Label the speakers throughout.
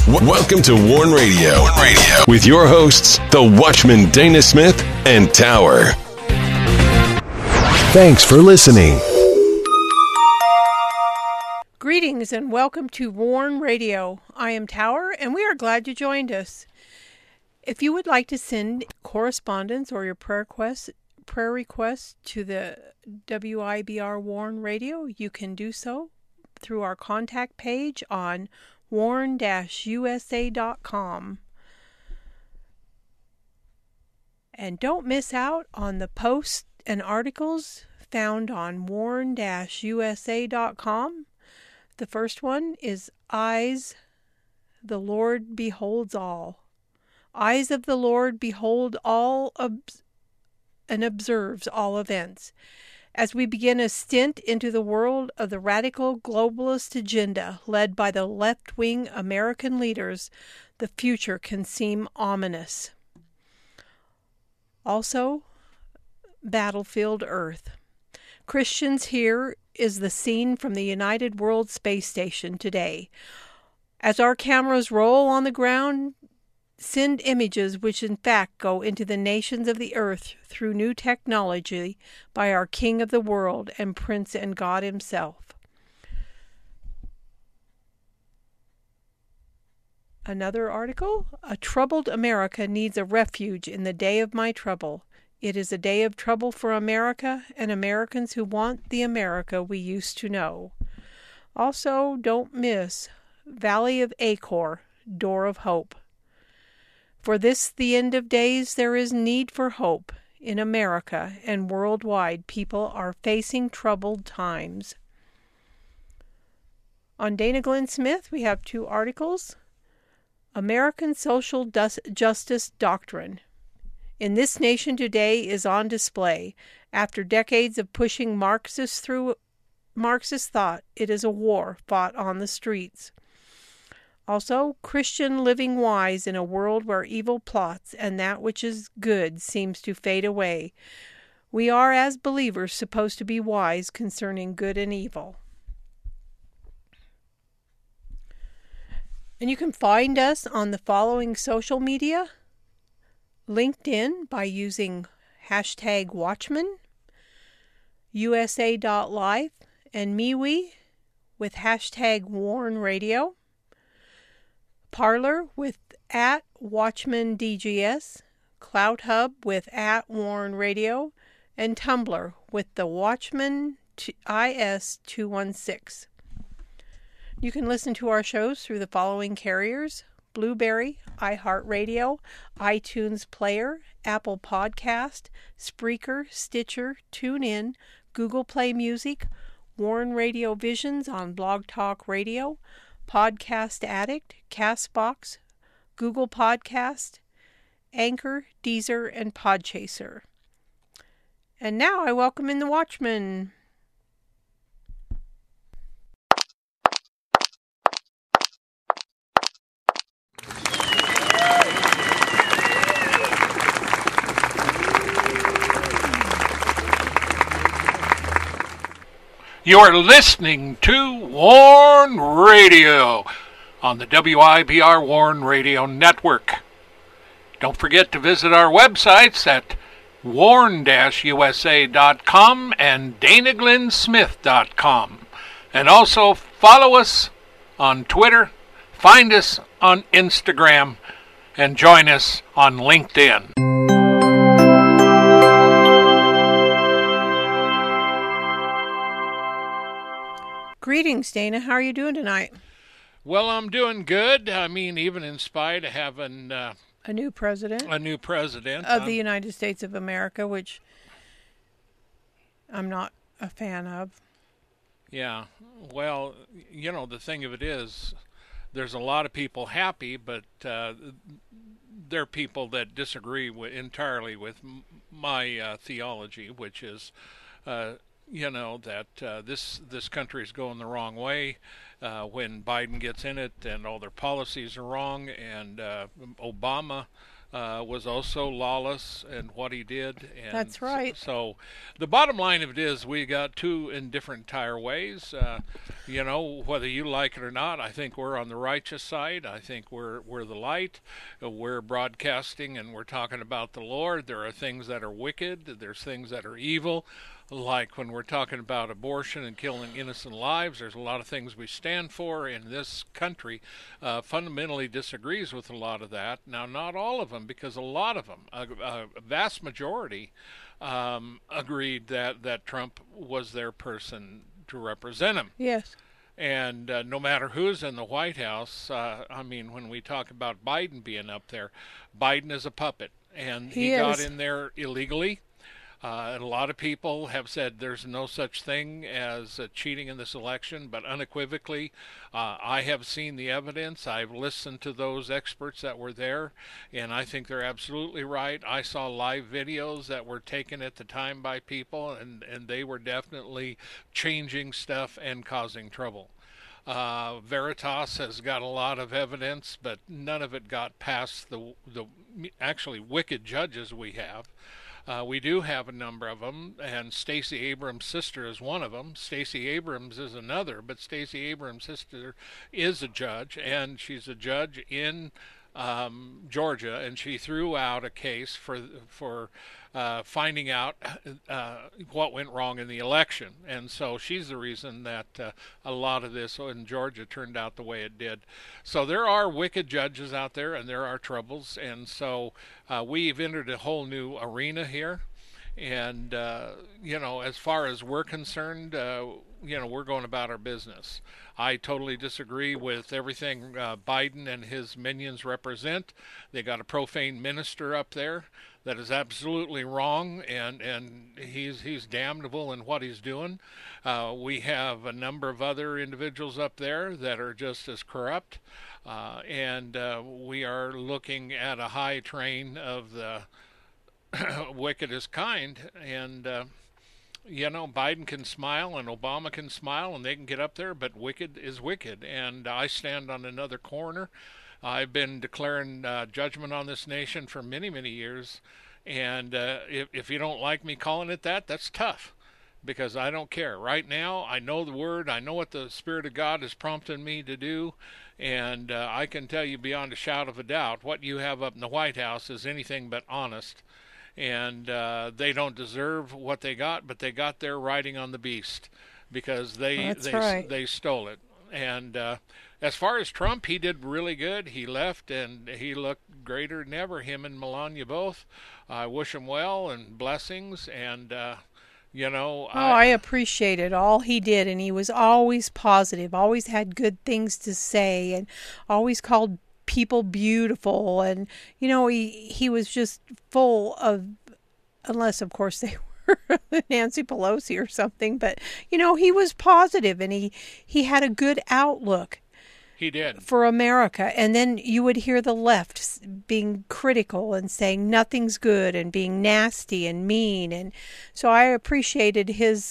Speaker 1: Welcome to Warn Radio. With your hosts, the Watchman Dana Smith and Tower. Thanks for listening.
Speaker 2: Greetings and welcome to Warn Radio. I am Tower and we are glad you joined us. If you would like to send correspondence or your prayer requests to the WIBR Warn Radio, you can do so through our contact page on warn-usa.com. And don't miss out on the posts and articles found on warn-usa.com. The first one is Eyes, the Lord beholds all. Eyes of the Lord behold all and observes all events. As we begin a stint into the world of the radical globalist agenda led by the left-wing American leaders, the future can seem ominous. Also, Battlefield Earth. Christians, here is the scene from the United World Space Station today. As our cameras roll on the ground, send images which in fact go into the nations of the earth through new technology by our King of the world and Prince and God himself. Another article, A Troubled America Needs a Refuge in the Day of My Trouble. It is a day of trouble for America and Americans who want the America we used to know. Also, don't miss Valley of Achor, Door of Hope. For this, the end of days, there is need for hope. In America and worldwide, people are facing troubled times. On Dana Glenn Smith, we have two articles. American Social Justice Doctrine. In this nation today is on display. After decades of pushing Marxists through Marxist thought, it is a war fought on the streets. Also, Christian living wise in a world where evil plots and that which is good seems to fade away. We are, as believers, supposed to be wise concerning good and evil. And you can find us on the following social media. LinkedIn by using hashtag Watchman, USA.life, and MeWe with hashtag Warn Radio. Parler with @WatchmanDGS, CloutHub with @Warn Radio, and Tumblr with the Watchman IS216. You can listen to our shows through the following carriers: Blueberry, iHeartRadio, iTunes Player, Apple Podcast, Spreaker, Stitcher, TuneIn, Google Play Music, Warn Radio Visions on Blog Talk Radio, Podcast Addict, CastBox, Google Podcast, Anchor, Deezer, and Podchaser. And now I welcome in the Watchman.
Speaker 3: You are listening to Warn Radio on the WIBR Warn Radio Network. Don't forget to visit our websites at warn-usa.com and danaglennsmith.com. And also follow us on Twitter, find us on Instagram, and join us on LinkedIn.
Speaker 2: Greetings, Dana. How are you doing tonight?
Speaker 3: Well, I'm doing good. I mean, even in spite of having
Speaker 2: a new president of the United States of America, which I'm not a fan of.
Speaker 3: Yeah. Well, you know, the thing of it is, there's a lot of people happy, but there are people that disagree entirely with my theology, which is that this country is going the wrong way when Biden gets in it, and all their policies are wrong, and Obama was also lawless in what he did. And
Speaker 2: That's right.
Speaker 3: So the bottom line of it is we got two indifferent entire ways. Whether you like it or not, I think we're on the righteous side. I think we're the light. We're broadcasting and we're talking about the Lord. There are things that are wicked. There's things that are evil. Like when we're talking about abortion and killing innocent lives, there's a lot of things we stand for, and this country fundamentally disagrees with a lot of that. Now, not all of them, because a lot of them, a vast majority, agreed that Trump was their person to represent him.
Speaker 2: Yes.
Speaker 3: And no matter who's in the White House, when we talk about Biden being up there, Biden is a puppet, and he got in there illegally. And a lot of people have said there's no such thing as cheating in this election, but unequivocally, I have seen the evidence. I've listened to those experts that were there, and I think they're absolutely right. I saw live videos that were taken at the time by people, and they were definitely changing stuff and causing trouble. Veritas has got a lot of evidence, but none of it got past the actually wicked judges we have. We do have a number of them, and Stacey Abrams' sister is one of them. Stacey Abrams is another, but Stacey Abrams' sister is a judge, and she's a judge in Georgia, and she threw out a case for finding out what went wrong in the election. And so she's the reason that a lot of this in Georgia turned out the way it did. So there are wicked judges out there, and there are troubles. And so we've entered a whole new arena here. And, as far as we're concerned, we're going about our business. I totally disagree with everything Biden and his minions represent. They got a profane minister up there that is absolutely wrong, and he's damnable in what he's doing. We have a number of other individuals up there that are just as corrupt, and we are looking at a high train of the wickedest kind, and Biden can smile and Obama can smile and they can get up there, but wicked is wicked. And I stand on another corner. I've been declaring judgment on this nation for many, many years. And if you don't like me calling it that, that's tough, because I don't care. Right now, I know the Word. I know what the Spirit of God is prompting me to do. And I can tell you beyond a shadow of a doubt, what you have up in the White House is anything but honest. And they don't deserve what they got, but they got their writing on the beast, because they stole it. And as far as Trump, he did really good. He left, and he looked greater than ever, him and Melania both. I wish him well and blessings, and
Speaker 2: I appreciated all he did, and he was always positive, always had good things to say, and always called people beautiful, and he was just full of, unless of course they were Nancy Pelosi or something, but he was positive, and he had a good outlook.
Speaker 3: He did.
Speaker 2: For America. And then you would hear the left being critical and saying nothing's good and being nasty and mean, and so I appreciated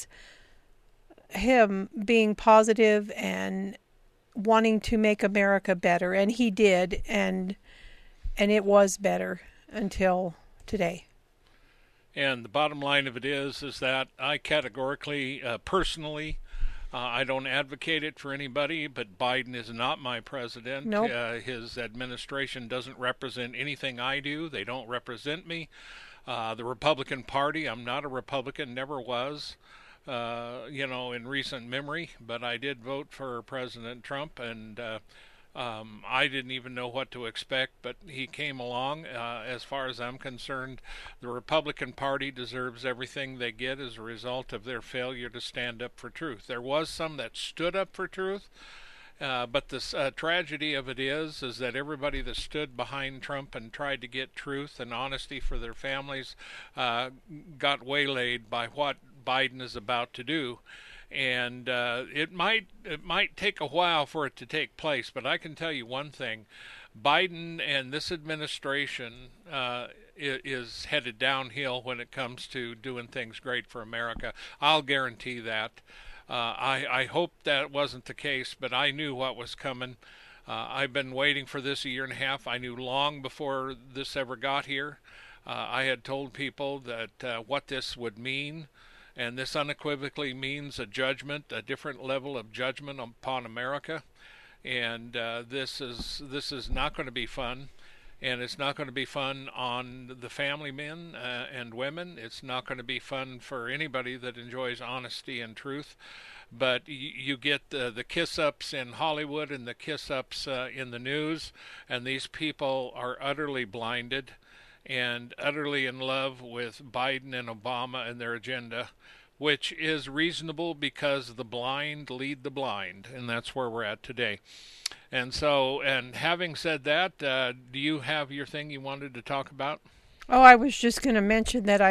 Speaker 2: him being positive and wanting to make America better, and he did, and it was better until today.
Speaker 3: And the bottom line of it is that I categorically, personally, I don't advocate it for anybody, but Biden is not my president.
Speaker 2: Nope.
Speaker 3: His administration doesn't represent anything I do. They don't represent me. The Republican Party, I'm not a Republican, never was. In recent memory, but I did vote for President Trump, and I didn't even know what to expect, but he came along. As far as I'm concerned, the Republican Party deserves everything they get as a result of their failure to stand up for truth. There was some that stood up for truth, but the tragedy of it is that everybody that stood behind Trump and tried to get truth and honesty for their families got waylaid by what Biden is about to do. And it might take a while for it to take place, but I can tell you one thing: Biden and this administration is headed downhill when it comes to doing things great for America. I'll guarantee that. I hope that wasn't the case, but I knew what was coming. I've been waiting for this a year and a half. I knew long before this ever got here. I had told people that what this would mean, and this unequivocally means a judgment, a different level of judgment upon America. And this is not going to be fun. And it's not going to be fun on the family men and women. It's not going to be fun for anybody that enjoys honesty and truth. But you get the kiss-ups in Hollywood and the kiss-ups in the news, and these people are utterly blinded and utterly in love with Biden and Obama and their agenda, which is reasonable because the blind lead the blind, and that's where we're at today. And so, and having said that, do you have your thing you wanted to talk about?
Speaker 2: Oh, I was just going to mention that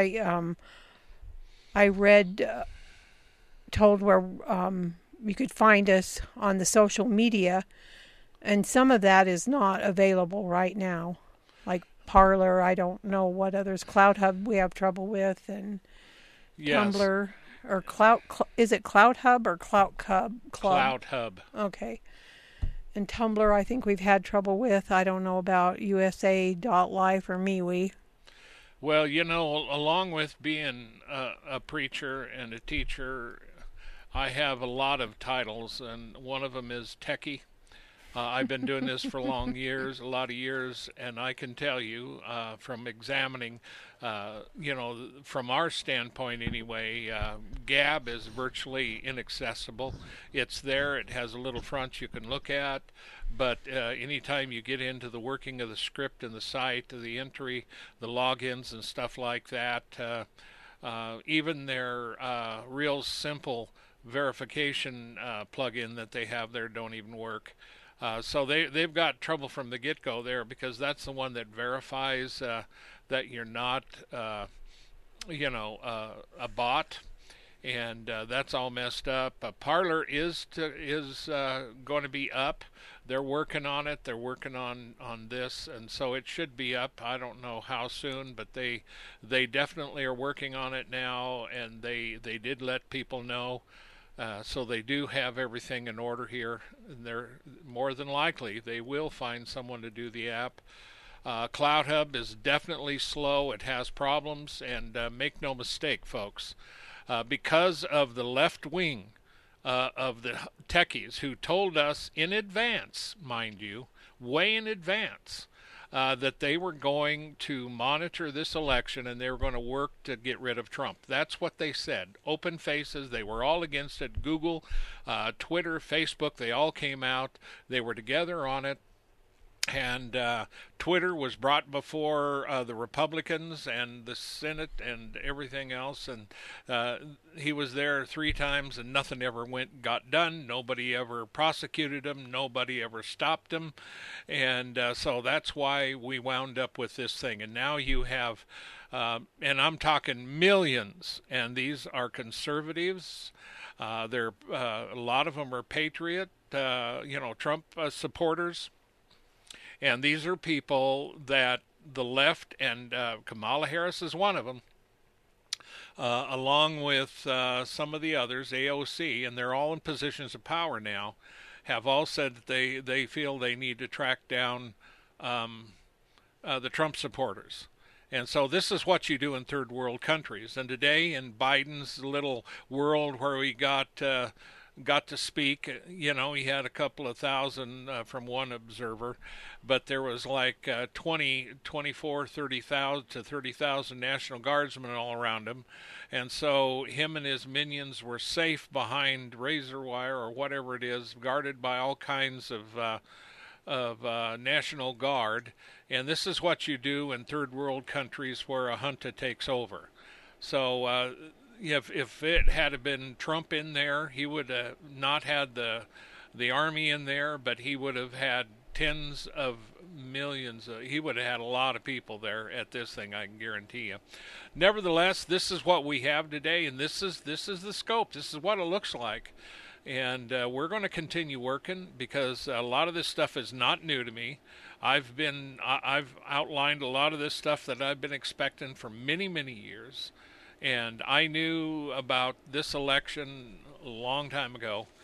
Speaker 2: I read, told where you could find us on the social media, and some of that is not available right now. Like Parler, I don't know what others. Cloud Hub we have trouble with, and
Speaker 3: Yes.
Speaker 2: Tumblr, or Cloud, is it Cloud Hub or Cloud Club?
Speaker 3: Cloud Hub.
Speaker 2: Okay. And Tumblr, I think we've had trouble with. I don't know about USA.life or MeWe.
Speaker 3: Well, you know, along with being a preacher and a teacher, I have a lot of titles, and one of them is techie. I've been doing this for a lot of years, and I can tell you from examining, from our standpoint anyway, Gab is virtually inaccessible. It's there, it has a little front you can look at, but anytime you get into the working of the script and the site, the entry, the logins and stuff like that, even their real simple verification plug-in that they have there don't even work. So they've got trouble from the get-go there, because that's the one that verifies that you're not, a bot, and that's all messed up. Parler is going to be up. They're working on it. They're working on this, and so it should be up. I don't know how soon, but they definitely are working on it now, and they did let people know. So they do have everything in order here, and they're more than likely they will find someone to do the app. Cloud Hub is definitely slow. It has problems, and make no mistake, folks, because of the left wing of the techies who told us in advance, mind you, way in advance, that they were going to monitor this election and they were going to work to get rid of Trump. That's what they said. Open faces. They were all against it. Google, Twitter, Facebook, they all came out. They were together on it. And Twitter was brought before the Republicans and the Senate and everything else, and he was there 3 times and nothing ever got done. Nobody ever prosecuted him. Nobody ever stopped him, and so that's why we wound up with this thing. And now you have, and I'm talking millions, and these are conservatives. A lot of them are patriot, Trump supporters. And these are people that the left, and Kamala Harris is one of them, along with some of the others, AOC, and they're all in positions of power now, have all said that they feel they need to track down the Trump supporters. And so this is what you do in third world countries. And today in Biden's little world where we got to speak, he had a couple of thousand from one observer, but there was like 30,000 to 30,000 National Guardsmen all around him. And so him and his minions were safe behind razor wire or whatever it is, guarded by all kinds of National Guard. And this is what you do in third world countries where a junta takes over. So if it had been Trump in there, he would have not had the army in there, but he would have had tens of millions. He would have had a lot of people there at this thing, I can guarantee you. Nevertheless, this is what we have today, and this is the scope. This is what it looks like. And we're going to continue working, because a lot of this stuff is not new to me. I've outlined a lot of this stuff that I've been expecting for many, many years. And I knew about this election a long time ago,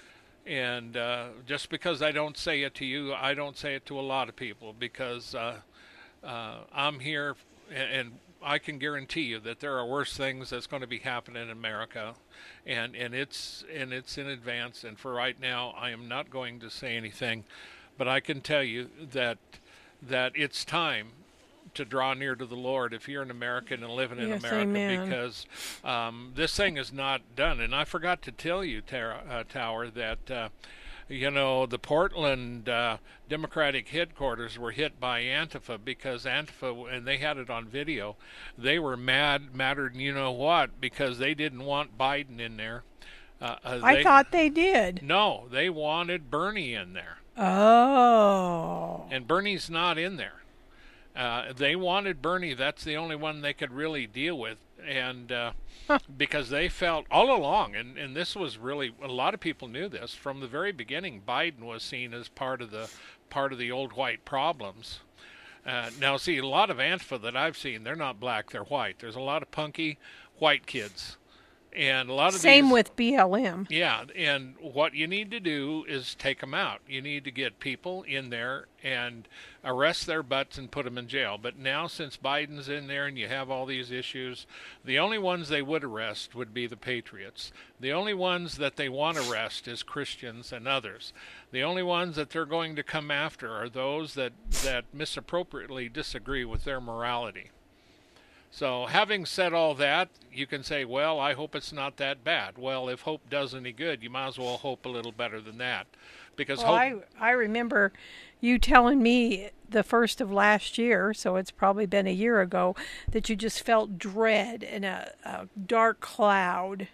Speaker 3: And just because I don't say it to you, I don't say it to a lot of people, because I'm here, and I can guarantee you that there are worse things that's going to be happening in America, and it's in advance. And for right now, I am not going to say anything, but I can tell you that it's time to draw near to the Lord if you're an American and living in America,
Speaker 2: amen.
Speaker 3: because this thing is not done. And I forgot to tell you, Tower, that the Portland Democratic headquarters were hit by Antifa, because Antifa, and they had it on video, they were madder than you know what, because they didn't want Biden in there.
Speaker 2: I thought they did.
Speaker 3: No, they wanted Bernie in there.
Speaker 2: Oh.
Speaker 3: And Bernie's not in there. They wanted Bernie. That's the only one they could really deal with. And because they felt all along, and this was really, a lot of people knew this from the very beginning, Biden was seen as part of the old white problems. Now, see, a lot of Antifa that I've seen, they're not black, they're white. There's a lot of punky white kids. And a lot of
Speaker 2: Same with BLM.
Speaker 3: Yeah, and what you need to do is take them out. You need to get people in there and arrest their butts and put them in jail. But now, since Biden's in there and you have all these issues, the only ones they would arrest would be the patriots. The only ones that they want to arrest is Christians and others. The only ones that they're going to come after are those that misappropriately disagree with their morality. So having said all that, you can say, well, I hope it's not that bad. Well, if hope does any good, you might as well hope a little better than that. Because
Speaker 2: I remember you telling me the first of last year, so it's probably been a year ago, that you just felt dread and a dark cloud.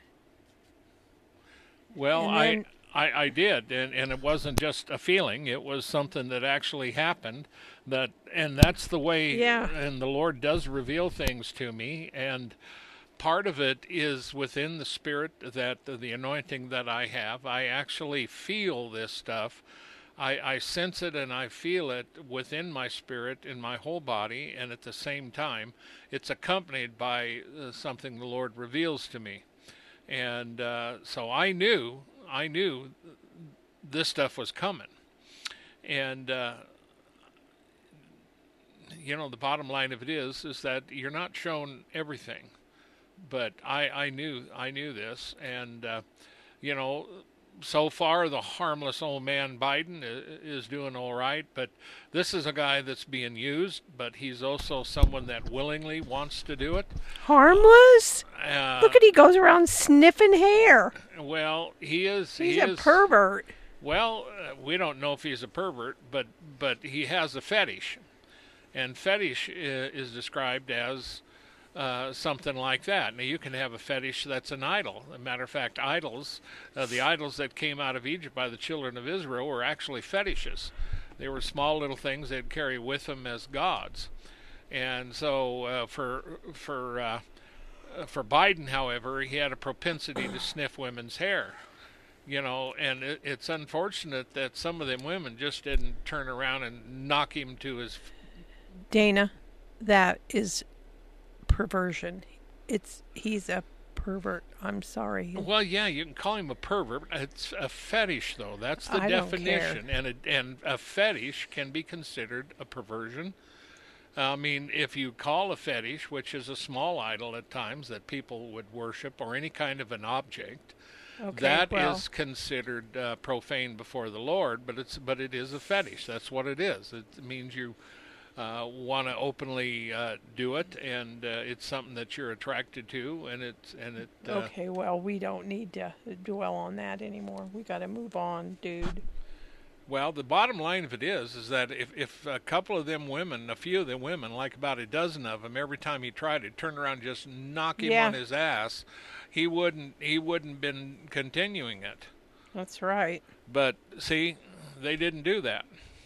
Speaker 3: Well, I did, and it wasn't just a feeling. It was something that actually happened. And that's the way,
Speaker 2: yeah.
Speaker 3: And the Lord does reveal things to me, and part of it is within the Spirit, that the anointing that I have. I actually feel this stuff. I sense it and I feel it within my spirit, in my whole body, and at the same time, it's accompanied by something the Lord reveals to me. And so I knew this stuff was coming. And the bottom line of it is that you're not shown everything. But I knew this, and so far the harmless old man Biden is doing all right. But this is a guy that's being used, but he's also someone that willingly wants to do it.
Speaker 2: Harmless? Look at, he goes around sniffing hair.
Speaker 3: Well, he is.
Speaker 2: He's a pervert.
Speaker 3: Well, we don't know if he's a pervert, but he has a fetish. And fetish is described as something like that. Now, you can have a fetish that's an idol. As a matter of fact, idols, the idols that came out of Egypt by the children of Israel were actually fetishes. They were small little things they'd carry with them as gods. And so for Biden, however, he had a propensity to sniff women's hair. And it's unfortunate that some of them women just didn't turn around and knock him to his...
Speaker 2: Dana, that is perversion. He's a pervert. I'm sorry.
Speaker 3: Well, yeah, you can call him a pervert. It's a fetish, though. That's the definition. And a fetish can be considered a perversion. I mean, if you call a fetish, which is a small idol at times that people would worship, or any kind of an object, is considered profane before the Lord. But it is a fetish. That's what it is. It means you want to openly do it, and it's something that you're attracted to,
Speaker 2: okay, well, we don't need to dwell on that anymore. We got to move on, dude.
Speaker 3: Well, the bottom line of it is that if a couple of them women, a few of them women, like about a dozen of them, every time he tried it, turned around and just knock him on his ass, he wouldn't been continuing it.
Speaker 2: That's right.
Speaker 3: But see, they didn't do that.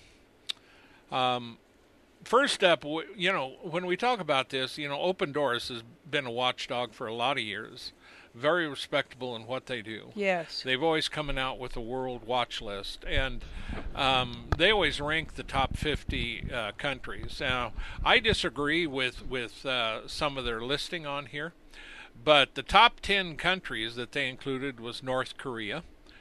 Speaker 3: First up, when we talk about this, Open Doors has been a watchdog for a lot of years. Very respectable in what they do.
Speaker 2: Yes.
Speaker 3: They've always coming out with a world watch list, and they always rank the top 50 countries. Now, I disagree with some of their listing on here, but the top 10 countries that they included was North Korea,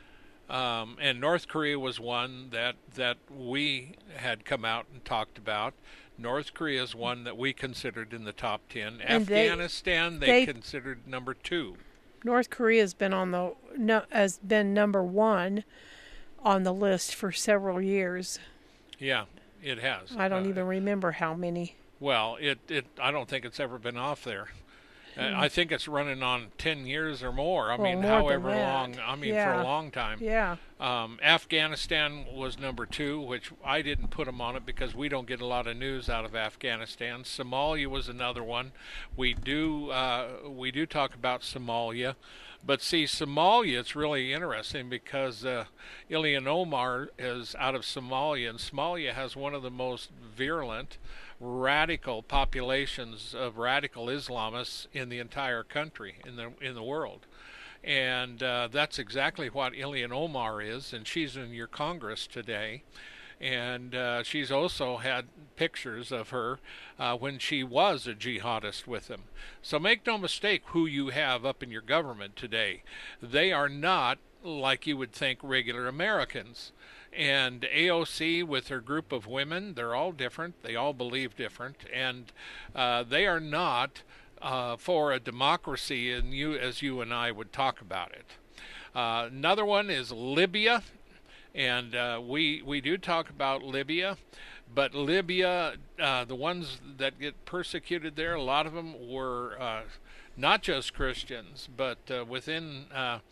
Speaker 3: And North Korea was one that we had come out and talked about. North Korea is one that we considered in the top 10.
Speaker 2: And
Speaker 3: Afghanistan, they considered number 2.
Speaker 2: North Korea has been has been number 1 on the list for several years.
Speaker 3: Yeah, it has.
Speaker 2: I don't even remember how many.
Speaker 3: Well, I don't think it's ever been off there. I think it's running on 10 years or more. I mean, however long. I mean, for a long time.
Speaker 2: Yeah.
Speaker 3: Afghanistan was number 2, which I didn't put them on it because we don't get a lot of news out of Afghanistan. Somalia was another one. We do talk about Somalia. But see, Somalia, it's really interesting because Ilhan Omar is out of Somalia, and Somalia has one of the most virulent, radical populations of radical Islamists in the entire country, in the world. And that's exactly what Ilhan Omar is, and she's in your Congress today. And she's also had pictures of her when she was a jihadist with them. So make no mistake who you have up in your government today. They are not, like you would think, regular Americans. And AOC with her group of women, they're all different. They all believe different. And they are not for a democracy as you and I would talk about it. Another one is Libya. And we do talk about Libya, but Libya, the ones that get persecuted there, a lot of them were not just Christians, but within,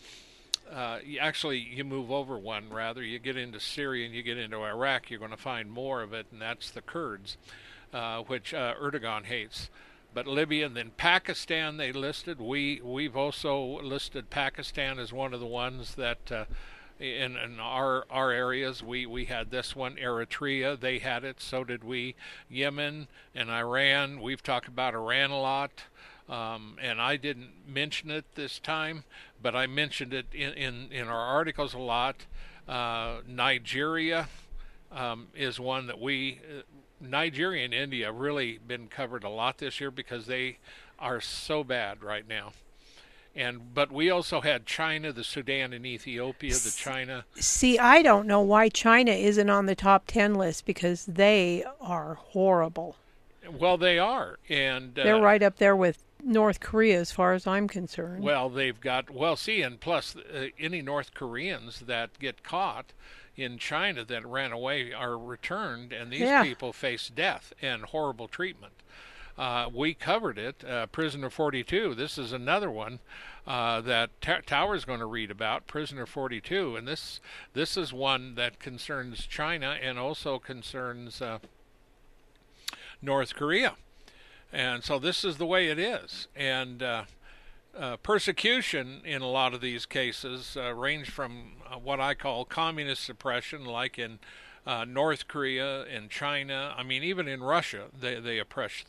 Speaker 3: actually you move over one rather, you get into Syria and you get into Iraq, you're going to find more of it, and that's the Kurds, which Erdogan hates. But Libya and then Pakistan they listed. We've also listed Pakistan as one of the ones that in our areas, we had this one. Eritrea, they had it, so did we. Yemen and Iran, we've talked about Iran a lot, and I didn't mention it this time, but I mentioned it in our articles a lot. Nigeria is one that Nigeria and India have really been covered a lot this year because they are so bad right now. But we also had China, the Sudan, and Ethiopia. The China.
Speaker 2: See, I don't know why China isn't on the top 10 list because they are horrible.
Speaker 3: Well, they are, and
Speaker 2: they're right up there with North Korea as far as I'm concerned.
Speaker 3: Well, they've got and plus any North Koreans that get caught in China that ran away are returned, and these people face death and horrible treatment. We covered it, Prisoner 42. This is another one that Tower's going to read about, Prisoner 42. And this is one that concerns China and also concerns North Korea. And so this is the way it is. And persecution in a lot of these cases range from what I call communist suppression, like in North Korea and China. I mean, even in Russia, they oppress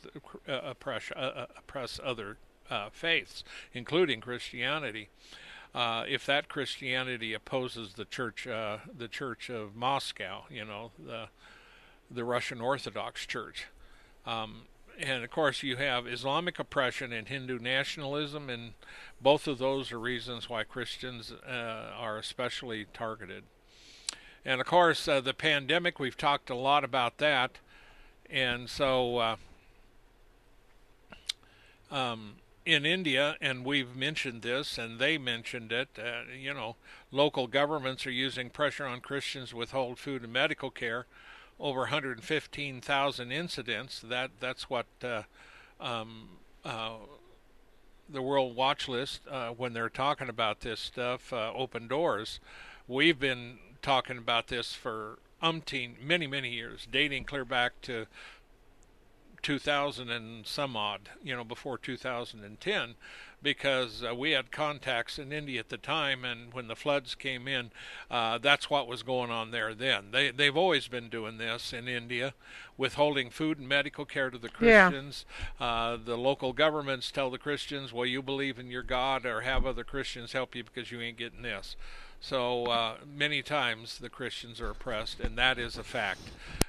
Speaker 3: other faiths, including Christianity. If that Christianity opposes the Church of Moscow, the Russian Orthodox Church. And of course, you have Islamic oppression and Hindu nationalism, and both of those are reasons why Christians are especially targeted. And of course, the pandemic, we've talked a lot about that. And so in India, and we've mentioned this, and they mentioned it, local governments are using pressure on Christians to withhold food and medical care. Over 115,000 incidents. That's what the World Watch List, when they're talking about this stuff, open doors. We've been talking about this for many years, dating clear back to 2000 and some odd, before 2010, because we had contacts in India at the time, and when the floods came in, that's what was going on there then. They've always been doing this in India, withholding food and medical care to the Christians. Yeah. The local governments tell the Christians, well, you believe in your God, or have other Christians help you because you ain't getting this. So many times the Christians are oppressed, and that is a fact.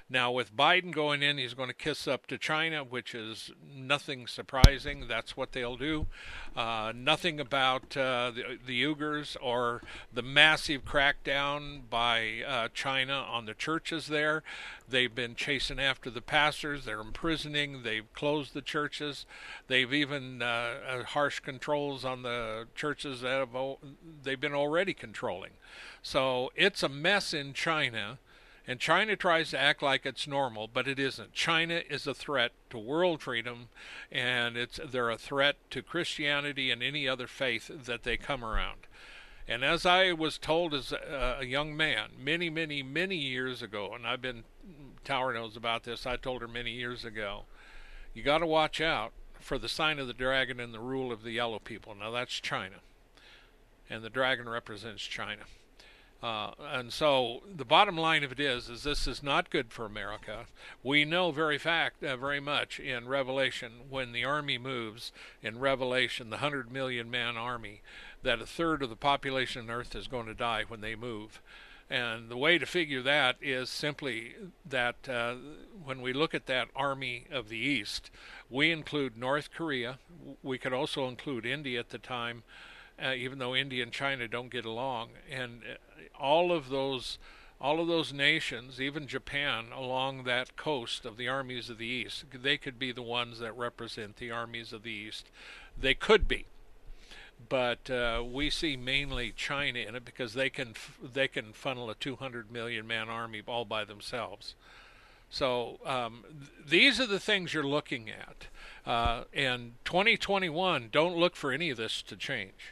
Speaker 3: Now, with Biden going in, he's going to kiss up to China, which is nothing surprising. That's what they'll do. Nothing about the Uyghurs or the massive crackdown by China on the churches there. They've been chasing after the pastors. They're imprisoning. They've closed the churches. They've even harsh controls on the churches that they've been already controlling. So it's a mess in China. And China tries to act like it's normal, but it isn't. China is a threat to world freedom, and they're a threat to Christianity and any other faith that they come around. And as I was told as a young man many, many, many years ago, and Tower knows about this, I told her many years ago, you got to watch out for the sign of the dragon and the rule of the yellow people. Now that's China, and the dragon represents China. And so the bottom line of it is this is not good for America. We know very much in Revelation, when the army moves in Revelation, the 100 million man army, that a third of the population on earth is going to die when they move. And the way to figure that is simply that when we look at that army of the East, we include North Korea. We could also include India at the time, even though India and China don't get along. And all of those nations, even Japan, along that coast of the armies of the East, they could be the ones that represent the armies of the East. They could be, but we see mainly China in it because they can funnel a 200 million man army all by themselves. So these are the things you're looking at. And 2021, don't look for any of this to change.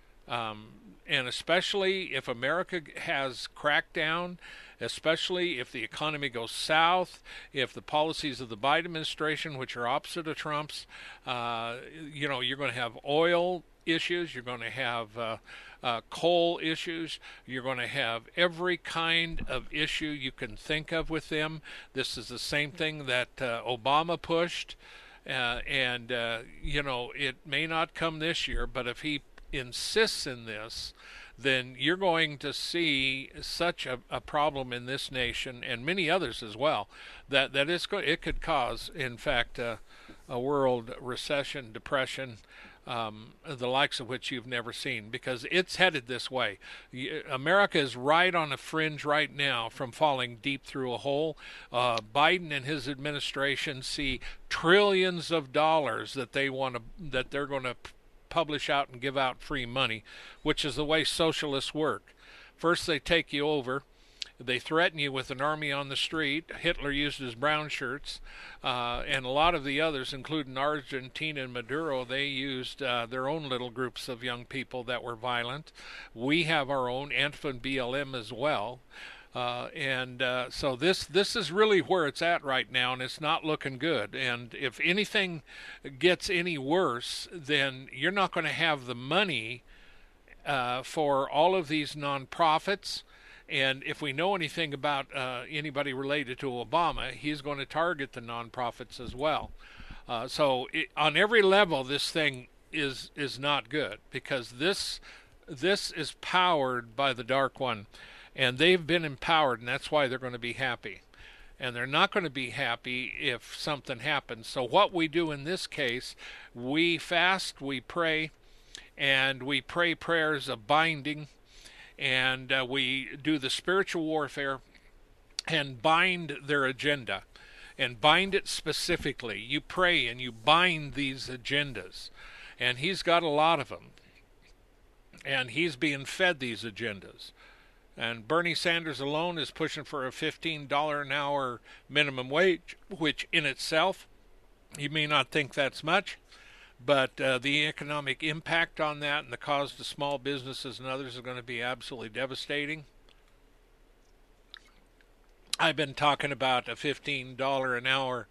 Speaker 3: And especially if America has cracked down, especially if the economy goes south, if the policies of the Biden administration, which are opposite of Trump's, you're going to have oil issues, you're going to have coal issues, you're going to have every kind of issue you can think of with them. This is the same thing that Obama pushed, and it may not come this year, but if he insists in this, then you're going to see such a problem in this nation and many others as well that it could cause, in fact, a world recession, depression, the likes of which you've never seen, because it's headed this way. America is right on a fringe right now from falling deep through a hole. Biden and his administration see trillions of dollars that they're going to publish out and give out free money, which is the way socialists work. First they take you over, they threaten you with an army on the street. Hitler used his brown shirts, and a lot of the others, including Argentina and Maduro, they used their own little groups of young people that were violent. We have our own Antifa and BLM as well. So this is really where it's at right now, and it's not looking good. And if anything gets any worse, then you're not going to have the money for all of these nonprofits. And if we know anything about anybody related to Obama, he's going to target the nonprofits as well. On every level, this thing is not good, because this is powered by the Dark One. And they've been empowered, and that's why they're going to be happy. And they're not going to be happy if something happens. So what we do in this case, we fast, we pray, and we pray prayers of binding, and we do the spiritual warfare and bind their agenda, and bind it specifically. You pray and you bind these agendas, and he's got a lot of them, and he's being fed these agendas. And Bernie Sanders alone is pushing for a $15 an hour minimum wage, which in itself, you may not think that's much, but the economic impact on that and the cost to small businesses and others is going to be absolutely devastating. I've been talking about a $15 an hour,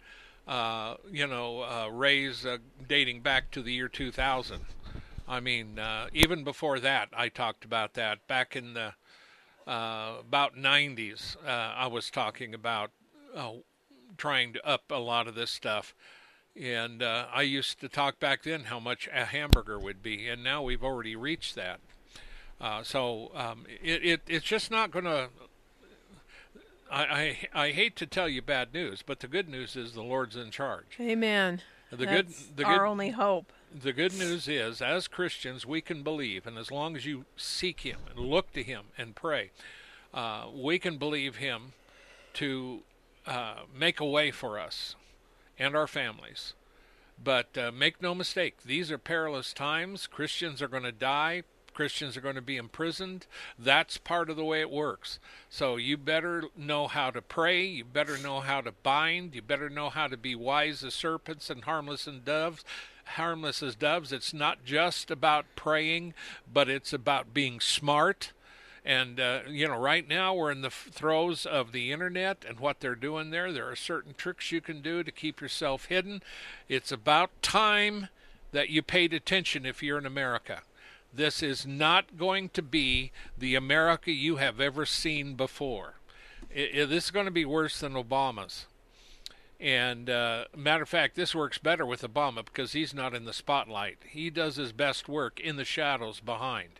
Speaker 3: raise dating back to the year 2000. I mean, even before that, I talked about that back in the about 90s. I was talking about trying to up a lot of this stuff, and I used to talk back then how much a hamburger would be, and now we've already reached that. It's just not going to. I hate to tell you bad news, but the good news is the Lord's in charge.
Speaker 2: Amen. That's our only hope.
Speaker 3: The good news is, as Christians, we can believe, and as long as you seek Him and look to Him and pray, we can believe Him to make a way for us and our families. But make no mistake, these are perilous times. Christians are going to die. Christians are going to be imprisoned. That's part of the way it works. So you better know how to pray. You better know how to bind. You better know how to be wise as serpents and harmless as doves. It's not just about praying, but it's about being smart. And, right now we're in the throes of the internet and what they're doing there. There are certain tricks you can do to keep yourself hidden. It's about time that you paid attention if you're in America. This is not going to be the America you have ever seen before. This is going to be worse than Obama's. And matter of fact, this works better with Obama because he's not in the spotlight. He does his best work in the shadows behind.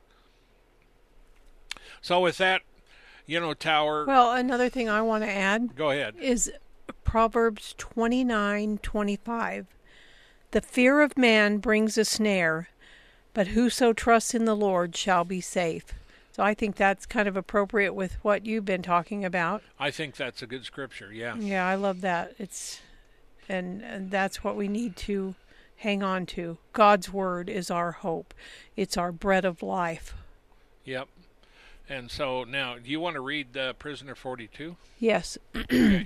Speaker 3: So with that, Tower.
Speaker 2: Well, another thing I want to add.
Speaker 3: Go ahead.
Speaker 2: Is Proverbs 29:25. The fear of man brings a snare, but whoso trusts in the Lord shall be safe. So I think that's kind of appropriate with what you've been talking about.
Speaker 3: I think that's a good scripture, yeah.
Speaker 2: Yeah, I love that. And that's what we need to hang on to. God's word is our hope. It's our bread of life.
Speaker 3: Yep. And so now, do you want to read Prisoner 42?
Speaker 2: Yes.
Speaker 3: Okay.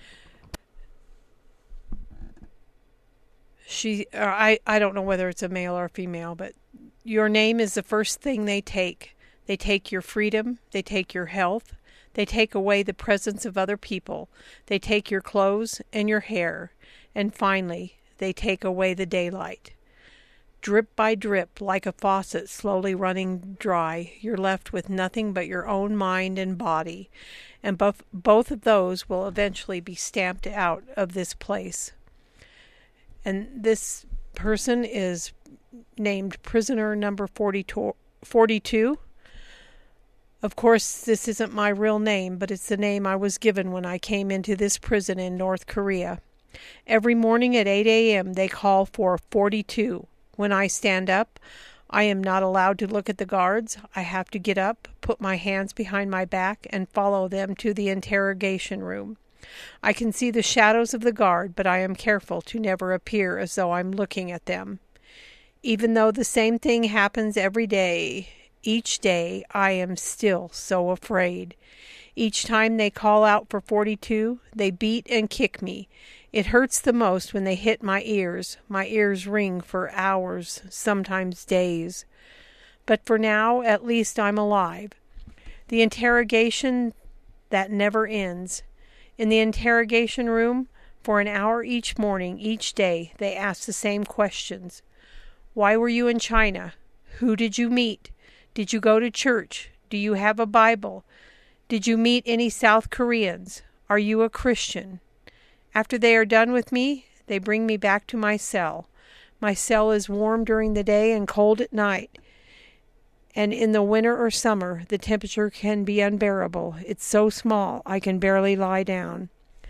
Speaker 2: I don't know whether it's a male or a female, but your name is the first thing they take. They take your freedom. They take your health. They take away the presence of other people. They take your clothes and your hair. And finally, they take away the daylight. Drip by drip, like a faucet slowly running dry, you're left with nothing but your own mind and body. And both of those will eventually be stamped out of this place. And this person is named prisoner number 42. Of course, this isn't my real name, but it's the name I was given when I came into this prison in North Korea. Every morning at 8 a.m. they call for 42. When I stand up, I am not allowed to look at the guards. I have to get up, put my hands behind my back, and follow them to the interrogation room. I can see the shadows of the guard, but I am careful to never appear as though I'm looking at them. Even though the same thing happens every day, each day I am still so afraid. Each time they call out for 42, they beat and kick me. It hurts the most when they hit my ears. My ears ring for hours, sometimes days. But for now, at least I'm alive. The interrogation that never ends. In the interrogation room, for an hour each morning, each day, they ask the same questions. Why were you in China? Who did you meet? Did you go to church? Do you have a Bible? Did you meet any South Koreans? Are you a Christian? After they are done with me, they bring me back to my cell. My cell is warm during the day and cold at night. And in the winter or summer, the temperature can be unbearable. It's so small, I can barely lie down.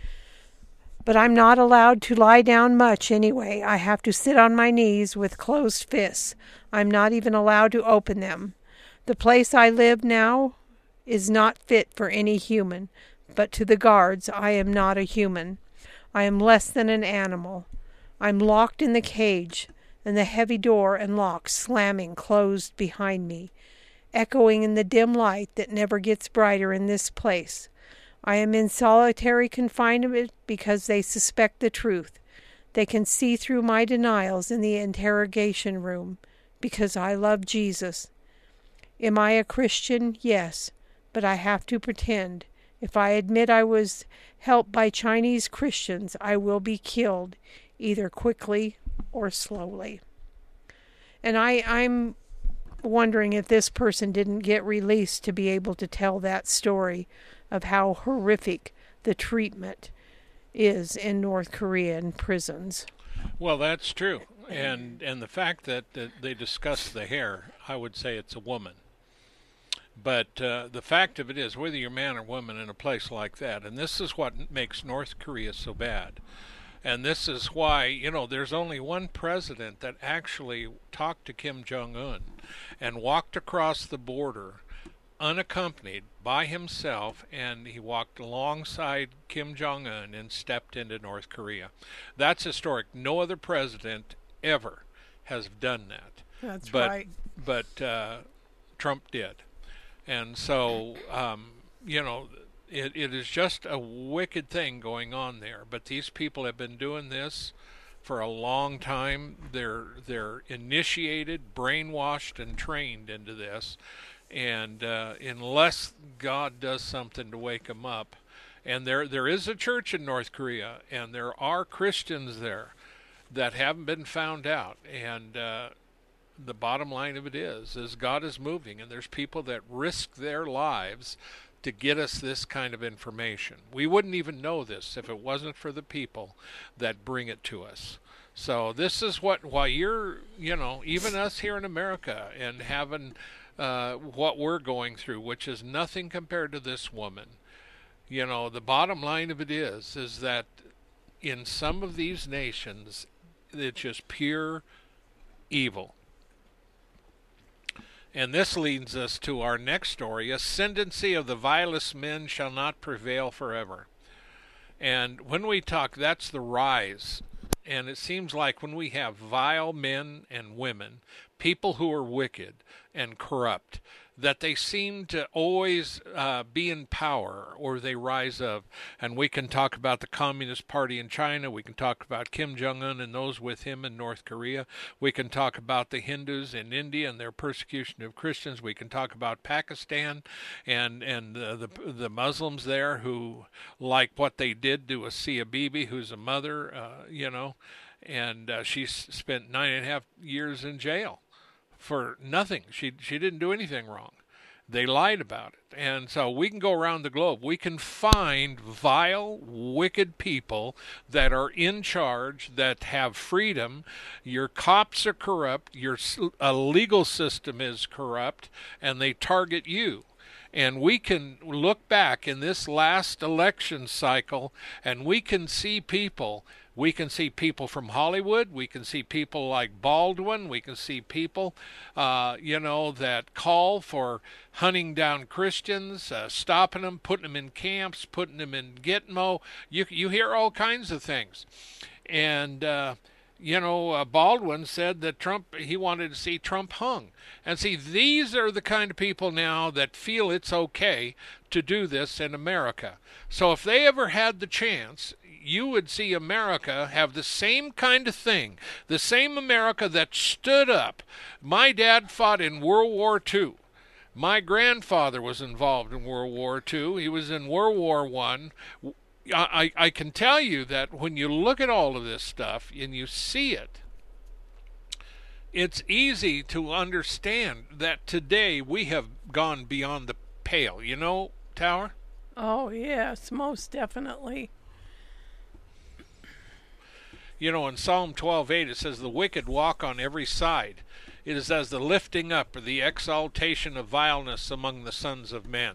Speaker 2: But I'm not allowed to lie down much anyway. I have to sit on my knees with closed fists. I'm not even allowed to open them. The place I live now is not fit for any human, but to the guards I am not a human. I am less than an animal. I'm locked in the cage, and the heavy door and lock slamming closed behind me, echoing in the dim light that never gets brighter in this place. I am in solitary confinement because they suspect the truth. They can see through my denials in the interrogation room because I love Jesus. Am I a Christian? Yes, but I have to pretend. If I admit I was helped by Chinese Christians, I will be killed, either quickly or slowly. And I'm wondering if this person didn't get released to be able to tell that story of how horrific the treatment is in North Korean prisons.
Speaker 3: Well, that's true. And the fact that they discuss the hair, I would say it's a woman. But the fact of it is, whether you're man or woman in a place like that, and this is what makes North Korea so bad. And this is why, there's only one president that actually talked to Kim Jong-un and walked across the border unaccompanied by himself, and he walked alongside Kim Jong-un and stepped into North Korea. That's historic. No other president ever has done that.
Speaker 2: That's
Speaker 3: but,
Speaker 2: right.
Speaker 3: But Trump did. And so, it is just a wicked thing going on there. But these people have been doing this for a long time. They're initiated, brainwashed, and trained into this. And unless God does something to wake them up, and there is a church in North Korea, and there are Christians there that haven't been found out. And the bottom line of it is God is moving, and there's people that risk their lives to get us this kind of information. We wouldn't even know this if it wasn't for the people that bring it to us. So this is why you're, even us here in America and having what we're going through, which is nothing compared to this woman. The bottom line of it is that in some of these nations, it's just pure evil. And this leads us to our next story. Ascendancy of the vilest men shall not prevail forever. And when we talk, that's the rise. And it seems like when we have vile men and women, people who are wicked and corrupt, that they seem to always be in power, or they rise up. And we can talk about the Communist Party in China. We can talk about Kim Jong-un and those with him in North Korea. We can talk about the Hindus in India and their persecution of Christians. We can talk about Pakistan and the Muslims there who like what they did to Asia Bibi, who's a mother, and she spent 9.5 years in jail for nothing. She didn't do anything wrong. They lied about it. And so we can go around the globe. We can find vile, wicked people that are in charge, that have freedom. Your cops are corrupt. Your legal system is corrupt, and they target you. And we can look back in this last election cycle, and we can see people. We can see people from Hollywood. We can see people like Baldwin. We can see people, that call for hunting down Christians, stopping them, putting them in camps, putting them in Gitmo. You hear all kinds of things. And, Baldwin said that he wanted to see Trump hung. And see, these are the kind of people now that feel it's okay to do this in America. So if they ever had the chance, you would see America have the same kind of thing, the same America that stood up. My dad fought in World War II. My grandfather was involved in World War II. He was in World War I. I can tell you that when you look at all of this stuff and you see it, it's easy to understand that today we have gone beyond the pale. Tower?
Speaker 2: Oh, yes, most definitely.
Speaker 3: In Psalm 12:8 it says, "The wicked walk on every side. It is as the lifting up or the exaltation of vileness among the sons of men."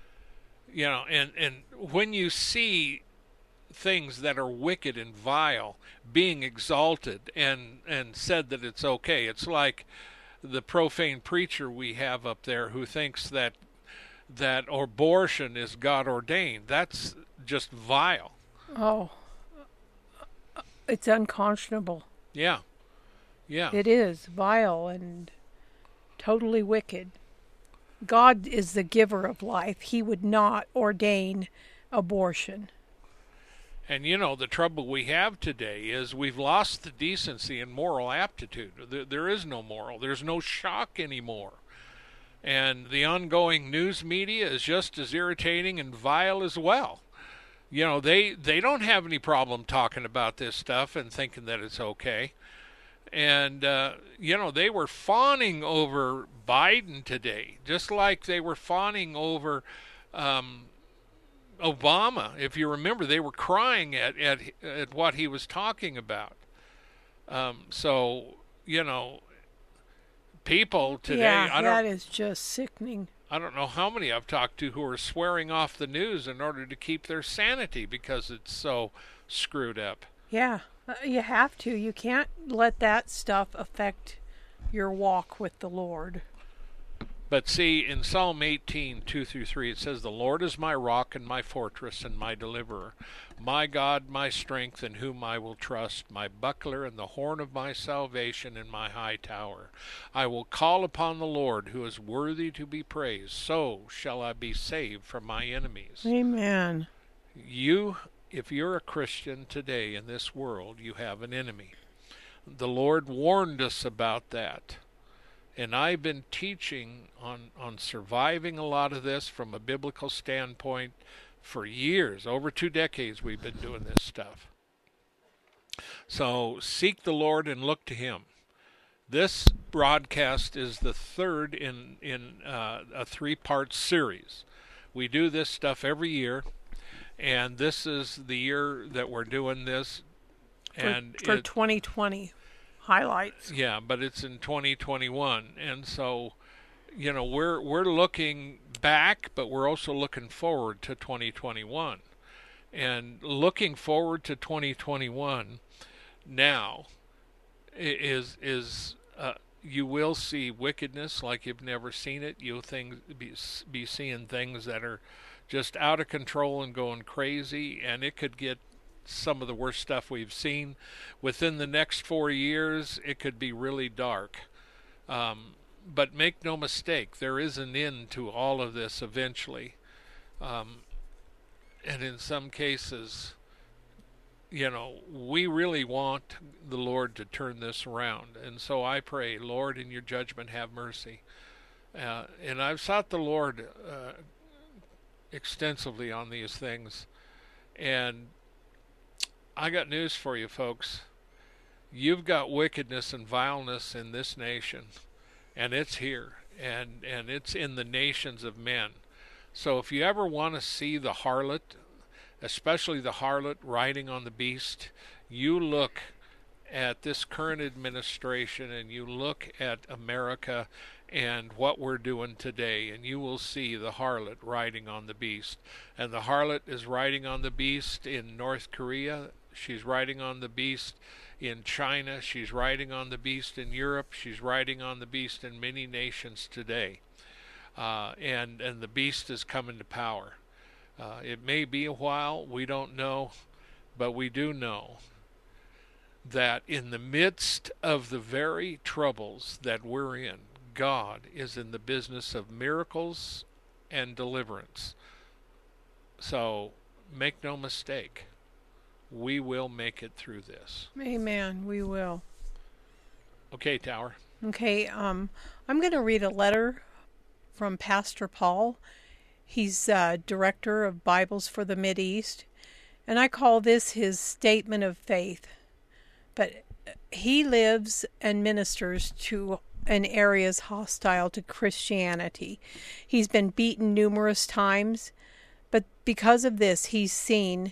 Speaker 3: And when you see things that are wicked and vile being exalted and said that it's okay, it's like the profane preacher we have up there who thinks that abortion is God ordained. That's just vile.
Speaker 2: Oh. It's unconscionable.
Speaker 3: Yeah.
Speaker 2: It is vile and totally wicked. God is the giver of life. He would not ordain abortion.
Speaker 3: And the trouble we have today is we've lost the decency and moral aptitude. There is no moral. There's no shock anymore. And the ongoing news media is just as irritating and vile as well. They don't have any problem talking about this stuff and thinking that it's okay. And, they were fawning over Biden today, just like they were fawning over Obama. If you remember, they were crying at what he was talking about. People today...
Speaker 2: Yeah, that is just sickening.
Speaker 3: I don't know how many I've talked to who are swearing off the news in order to keep their sanity because it's so screwed up.
Speaker 2: Yeah, you have to. You can't let that stuff affect your walk with the Lord.
Speaker 3: But see, in Psalm 18, 2-3, it says, "The Lord is my rock and my fortress and my deliverer, my God, my strength, in whom I will trust, my buckler and the horn of my salvation and my high tower. I will call upon the Lord, who is worthy to be praised. So shall I be saved from my enemies."
Speaker 2: Amen.
Speaker 3: If you're a Christian today in this world, you have an enemy. The Lord warned us about that. And I've been teaching on surviving a lot of this from a biblical standpoint for years. Over 2 decades we've been doing this stuff. So seek the Lord and look to Him. This broadcast is the third in a 3-part series. We do this stuff every year, and this is the year that we're doing this.
Speaker 2: For 2020. Highlights.
Speaker 3: Yeah, but it's in 2021, and so, we're looking back, but we're also looking forward to 2021, and looking forward to 2021 now is you will see wickedness like you've never seen it. You'll be seeing things that are just out of control and going crazy, and it could get some of the worst stuff we've seen. Within the next 4 years, it could be really dark. But make no mistake, there is an end to all of this eventually. And in some cases, we really want the Lord to turn this around. And so I pray, Lord, in your judgment, have mercy. And I've sought the Lord extensively on these things. And I got news for you, folks. You've got wickedness and vileness in this nation, and it's here, and it's in the nations of men. So if you ever want to see the harlot, especially the harlot riding on the beast, you look at this current administration and you look at America and what we're doing today, and you will see the harlot riding on the beast. And the harlot is riding on the beast in North Korea. She's riding on the beast in China. She's riding on the beast in Europe. She's riding on the beast in many nations today. And the beast is coming to power. It may be a while. We don't know. But we do know that in the midst of the very troubles that we're in, God is in the business of miracles and deliverance. So make no mistake. We will make it through this.
Speaker 2: Amen. We will.
Speaker 3: Okay, Tower.
Speaker 2: Okay, I'm going to read a letter from Pastor Paul. He's director of Bibles for the Mideast, and I call this his statement of faith. But he lives and ministers in areas hostile to Christianity. He's been beaten numerous times, but because of this, he's seen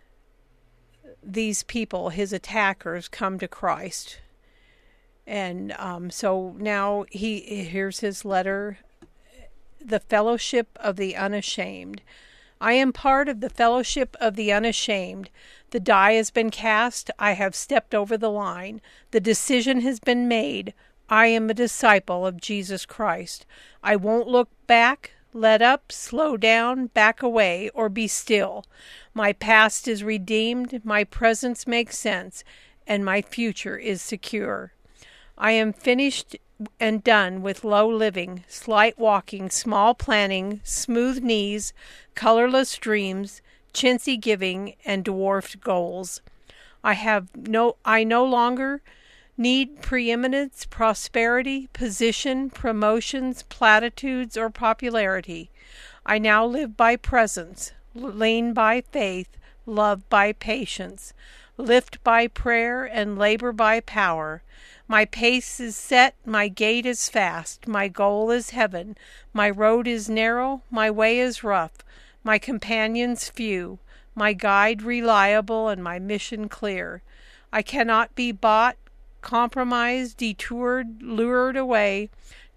Speaker 2: these people, his attackers, come to Christ. And so now here's his letter. The Fellowship of the Unashamed. I am part of the Fellowship of the Unashamed. The die has been cast. I have stepped over the line. The decision has been made. I am a disciple of Jesus Christ. I won't look back, let up, slow down, back away, or be still. My past is redeemed, my presence makes sense, and my future is secure. I am finished and done with low living, slight walking, small planning, smooth knees, colorless dreams, chintzy giving, and dwarfed goals. I no longer need preeminence, prosperity, position, promotions, platitudes, or popularity. I now live by presence, lean by faith, love by patience, lift by prayer, and labor by power. My pace is set, my gait is fast, my goal is heaven, my road is narrow, my way is rough, my companions few, my guide reliable, and my mission clear. I cannot be bought, compromised, detoured, lured away,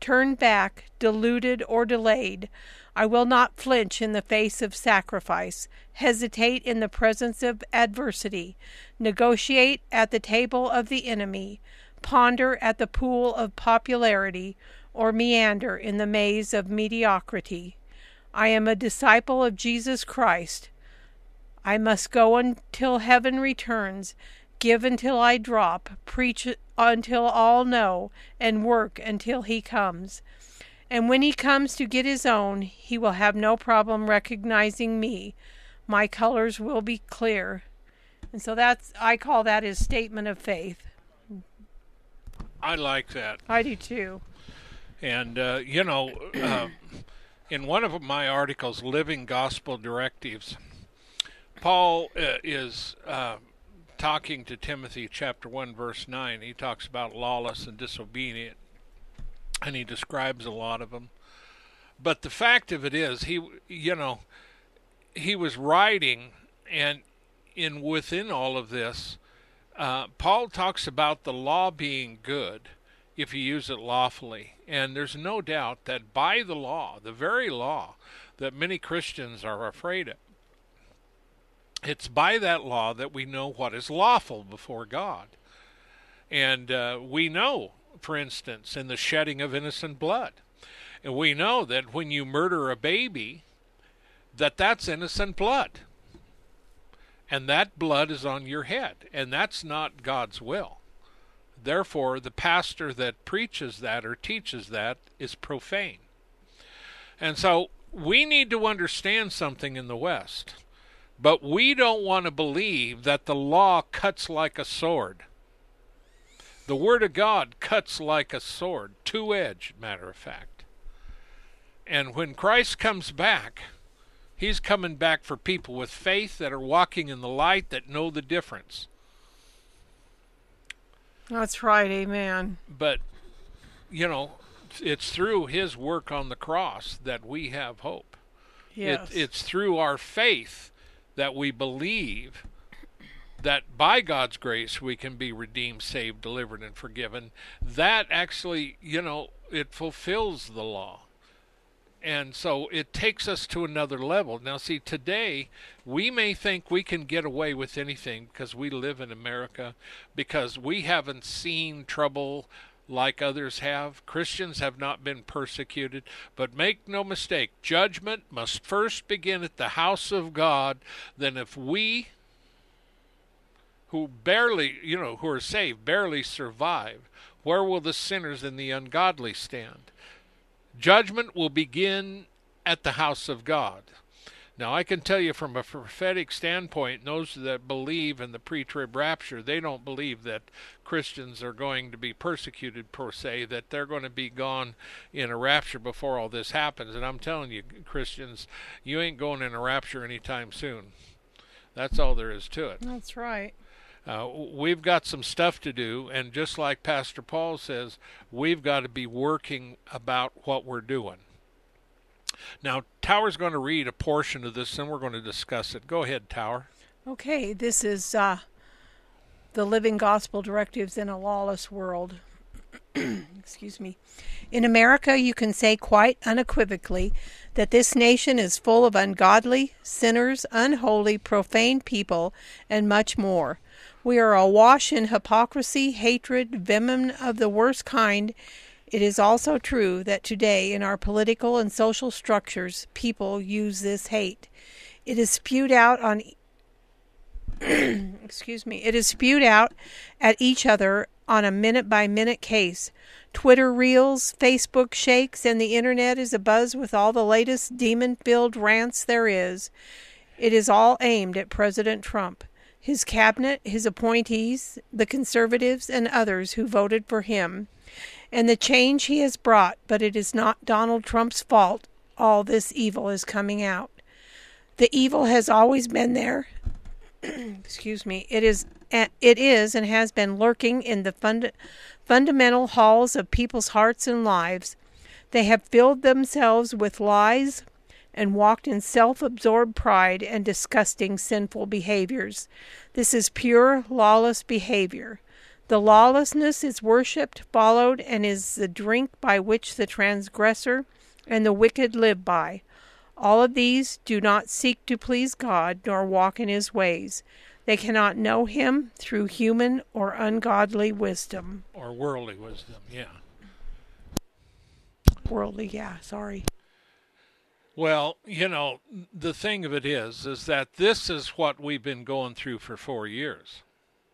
Speaker 2: turned back, deluded, or delayed. I will not flinch in the face of sacrifice, hesitate in the presence of adversity, negotiate at the table of the enemy, ponder at the pool of popularity, or meander in the maze of mediocrity. I am a disciple of Jesus Christ. I must go until heaven returns, give until I drop, preach until all know, and work until he comes. And when he comes to get his own, he will have no problem recognizing me. My colors will be clear. And so I call that his statement of faith.
Speaker 3: I like that.
Speaker 2: I do too.
Speaker 3: And, in one of my articles, Living Gospel Directives, Paul is talking to Timothy chapter 1, verse 9. He talks about lawless and disobedient, and he describes a lot of them. But the fact of it is, he was writing, and within all of this, Paul talks about the law being good if you use it lawfully. And there's no doubt that by the law, the very law that many Christians are afraid of, it's by that law that we know what is lawful before God. And we know, for instance, in the shedding of innocent blood. And we know that when you murder a baby, that's innocent blood. And that blood is on your head. And that's not God's will. Therefore, the pastor that preaches that or teaches that is profane. And so we need to understand something in the West. But we don't want to believe that the law cuts like a sword. The Word of God cuts like a sword, two-edged, matter of fact. And when Christ comes back, he's coming back for people with faith that are walking in the light, that know the difference.
Speaker 2: That's right, amen.
Speaker 3: But, it's through his work on the cross that we have hope.
Speaker 2: Yes.
Speaker 3: It's through our faith that we believe that by God's grace we can be redeemed, saved, delivered, and forgiven. That actually, it fulfills the law. And so it takes us to another level. Now, see, today we may think we can get away with anything because we live in America, because we haven't seen trouble like others have. Christians have not been persecuted. But make no mistake, judgment must first begin at the house of God. Then if we who barely, who are saved, barely survive, where will the sinners and the ungodly stand? Judgment will begin at the house of God. Now, I can tell you from a prophetic standpoint, those that believe in the pre-trib rapture, they don't believe that Christians are going to be persecuted per se, that they're going to be gone in a rapture before all this happens. And I'm telling you, Christians, you ain't going in a rapture anytime soon. That's all there is to it.
Speaker 2: That's right.
Speaker 3: We've got some stuff to do, and just like Pastor Paul says, we've got to be working about what we're doing. Now, Tower's going to read a portion of this, and we're going to discuss it. Go ahead, Tower.
Speaker 2: Okay, this is the Living Gospel Directives in a Lawless World. Excuse me. In America, you can say quite unequivocally that this nation is full of ungodly, sinners, unholy, profane people, and much more. We are awash in hypocrisy, hatred, venom of the worst kind. It is also true that today in our political and social structures, people use this hate. It is spewed out on It is spewed out at each other on a minute-by-minute case. Twitter reels, Facebook shakes, and the internet is abuzz with all the latest demon-filled rants there is. It is all aimed at President Trump, his cabinet, his appointees, the conservatives, and others who voted for him, and the change he has brought. But it is not Donald Trump's fault all this evil is coming out. The evil has always been there. Excuse me. It is and has been lurking in the fundamental halls of people's hearts and lives. They have filled themselves with lies and walked in self-absorbed pride and disgusting sinful behaviors. This is pure, lawless behavior. The lawlessness is worshipped, followed, and is the drink by which the transgressor and the wicked live by. All of these do not seek to please God, nor walk in his ways. They cannot know him through human or ungodly wisdom.
Speaker 3: Or worldly wisdom, yeah.
Speaker 2: Worldly, yeah, sorry.
Speaker 3: Well, the thing of it is that this is what we've been going through for 4 years.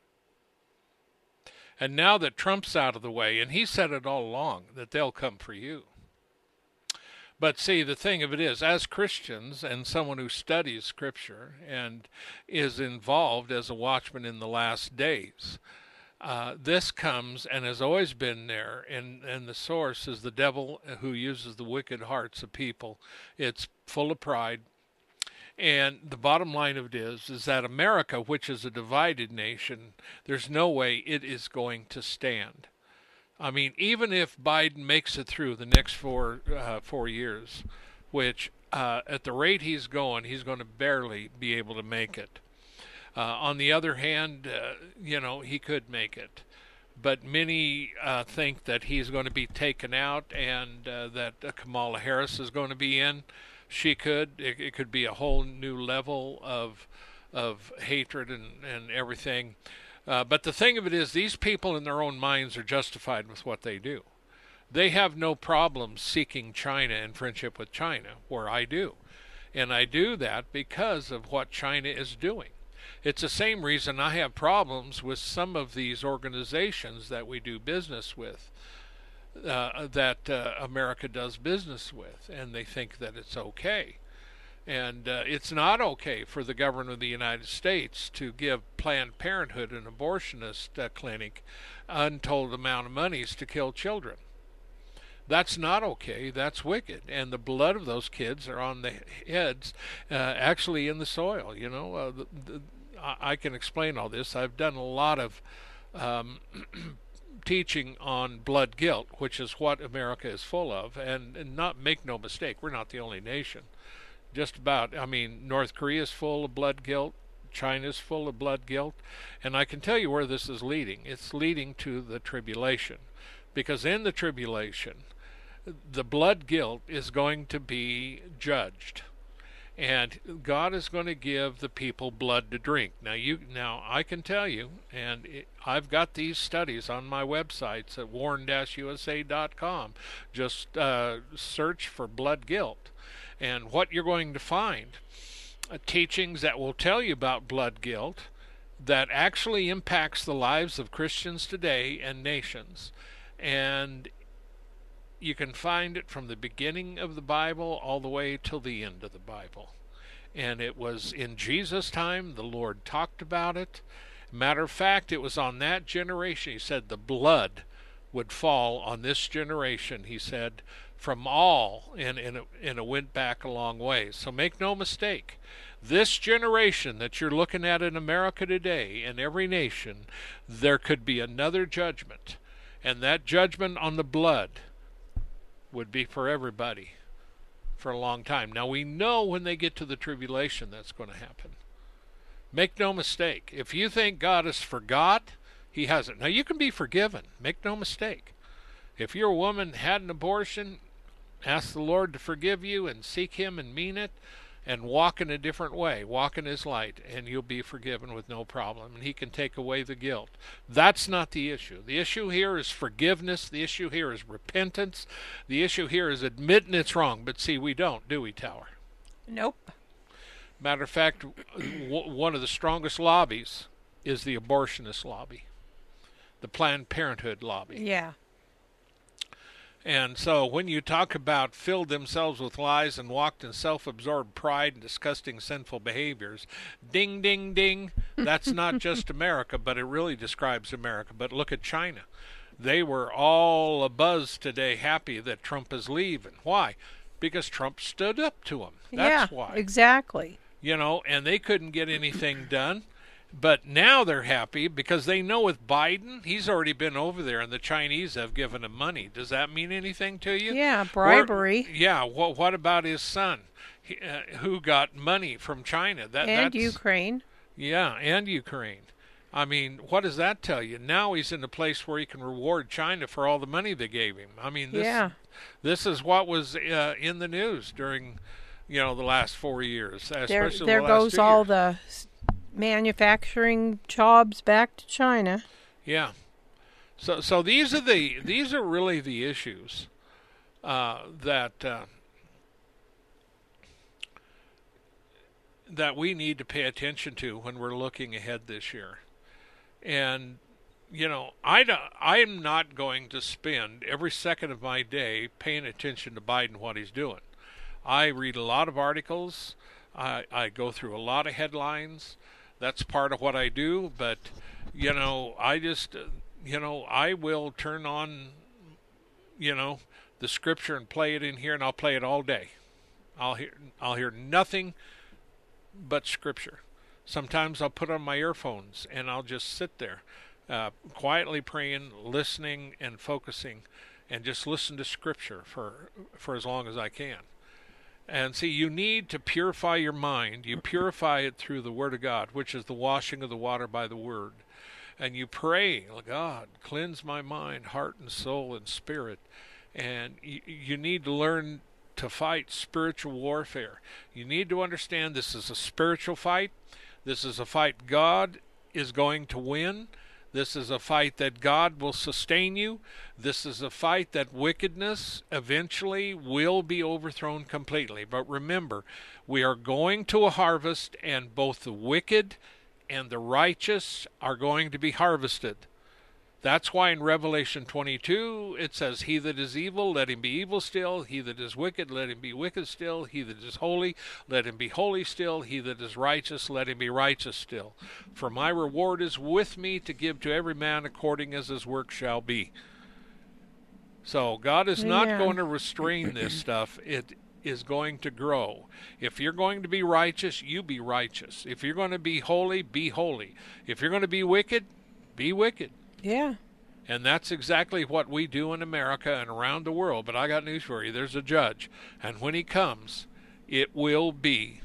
Speaker 3: And now that Trump's out of the way, and he said it all along, that they'll come for you. But see, the thing of it is, as Christians and someone who studies Scripture and is involved as a watchman in the last days, this comes and has always been there, and the source is the devil who uses the wicked hearts of people. It's full of pride. And the bottom line of it is that America, which is a divided nation, there's no way it is going to stand. I mean, even if Biden makes it through the next 4 years, which at the rate he's going to barely be able to make it. On the other hand, he could make it. But many think that he's going to be taken out and that Kamala Harris is going to be in. She could. It could be a whole new level of hatred and everything. But the thing of it is, these people in their own minds are justified with what they do. They have no problem seeking China and friendship with China, where I do. And I do that because of what China is doing. It's the same reason I have problems with some of these organizations that we do business with, that America does business with, and they think that it's okay. And it's not okay for the government of the United States to give Planned Parenthood, an abortionist clinic, untold amount of monies to kill children. That's not okay. That's wicked. And the blood of those kids are on the heads, actually in the soil. I can explain all this. I've done a lot of teaching on blood guilt, which is what America is full of. And not make no mistake, we're not the only nation. Just about, North Korea is full of blood guilt. China's full of blood guilt. And I can tell you where this is leading. It's leading to the tribulation. Because in the tribulation, the blood guilt is going to be judged. And God is going to give the people blood to drink. Now I can tell you, and I've got these studies on my websites at warn-usa.com. Just search for blood guilt. And what you're going to find, teachings that will tell you about blood guilt that actually impacts the lives of Christians today and nations. And you can find it from the beginning of the Bible all the way till the end of the Bible. And it was in Jesus' time, the Lord talked about it. Matter of fact, it was on that generation. He said the blood would fall on this generation, he said, from all, and it went back a long way. So make no mistake, this generation that you're looking at in America today, in every nation, there could be another judgment. And that judgment on the blood would be for everybody for a long time. Now we know when they get to the tribulation that's going to happen. Make no mistake. If you think God has forgot, he hasn't. Now you can be forgiven. Make no mistake. If your woman had an abortion, ask the Lord to forgive you and seek him and mean it and walk in a different way. Walk in his light and you'll be forgiven with no problem. And he can take away the guilt. That's not the issue. The issue here is forgiveness. The issue here is repentance. The issue here is admitting it's wrong. But see, we don't, do we, Tower?
Speaker 2: Nope.
Speaker 3: Matter of fact, one of the strongest lobbies is the abortionist lobby. The Planned Parenthood lobby.
Speaker 2: Yeah.
Speaker 3: And so when you talk about filled themselves with lies and walked in self-absorbed pride and disgusting sinful behaviors, ding, ding, ding, that's not just America, but it really describes America. But look at China. They were all abuzz today, happy that Trump is leaving. Why? Because Trump stood up to him. That's why.
Speaker 2: Exactly.
Speaker 3: And they couldn't get anything done. But now they're happy because they know with Biden, he's already been over there and the Chinese have given him money. Does that mean anything to you?
Speaker 2: Yeah, bribery.
Speaker 3: What about his son who got money from China?
Speaker 2: And Ukraine.
Speaker 3: Yeah, and Ukraine. I mean, what does that tell you? Now he's in a place where he can reward China for all the money they gave him. I mean, this is what was in the news during, the last 4 years, especially
Speaker 2: there
Speaker 3: the last
Speaker 2: goes
Speaker 3: 2
Speaker 2: all
Speaker 3: years.
Speaker 2: the manufacturing jobs back to China.
Speaker 3: Yeah. So these are really the issues that we need to pay attention to when we're looking ahead this year. And I'm not going to spend every second of my day paying attention to Biden, what he's doing. I read a lot of articles. I go through a lot of headlines. That's part of what I do. But I just I will turn on the scripture and play it in here, and I'll play it all day. I'll hear nothing but scripture. Sometimes I'll put on my earphones and I'll just sit there quietly praying, listening and focusing, and just listen to scripture for as long as I can. And see, you need to purify your mind. You purify it through the Word of God, which is the washing of the water by the Word. And you pray, God, cleanse my mind, heart and soul and spirit. And you need to learn to fight spiritual warfare. You need to understand this is a spiritual fight. This is a fight God is going to win. This is a fight that God will sustain you. This is a fight that wickedness eventually will be overthrown completely. But remember, we are going to a harvest, and both the wicked and the righteous are going to be harvested. That's why in Revelation 22 it says, he that is evil, let him be evil still. He that is wicked, let him be wicked still. He that is holy, let him be holy still. He that is righteous, let him be righteous still. For my reward is with me to give to every man according as his work shall be. So God is not going to restrain this stuff. It is going to grow. If you're going to be righteous, you be righteous. If you're going to be holy, be holy. If you're going to be wicked, be wicked.
Speaker 2: Yeah.
Speaker 3: And that's exactly what we do in America and around the world. But I got news for you. There's a judge. And when he comes, it will be